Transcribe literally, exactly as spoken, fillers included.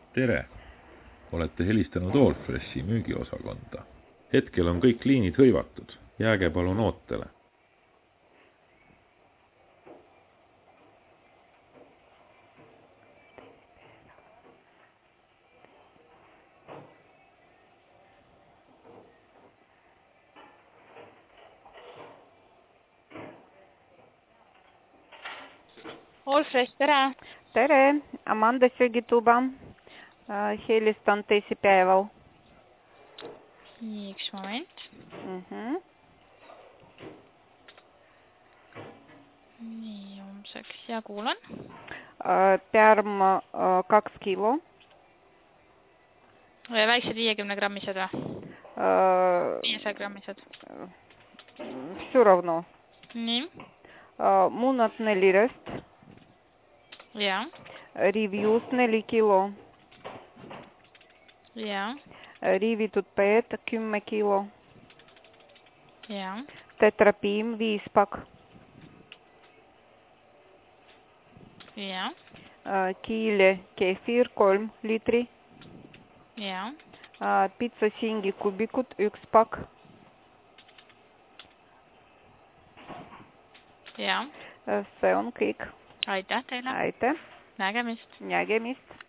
Tere! Olete helistanud Allfreshi müügiosakonda. Hetkel on kõik liinid hõivatud. Jääge palun ootele. Allfresh, tere! Tere, Amanda Söögituba. Helistan teisipäeval. Nii, üks moment. Mhm. Nii, homseks ja kuulan. Pärm kaks kilo. Väiksed viiekümne grammised või? viiesaja grammised. Всё равно. Nii. Munad neli röst. Ja. Rivjus neli kilo. Ja. Riivitud peed kümme kilo. Ja. Tetrapiim viis pakk. Ja. Kiili kefir kolm liitri. Ja. Pitsa singi kubikud üks pakk. Ja. See on kõik. Aitäh teile. Aitäh. Nägemist. Nägemist.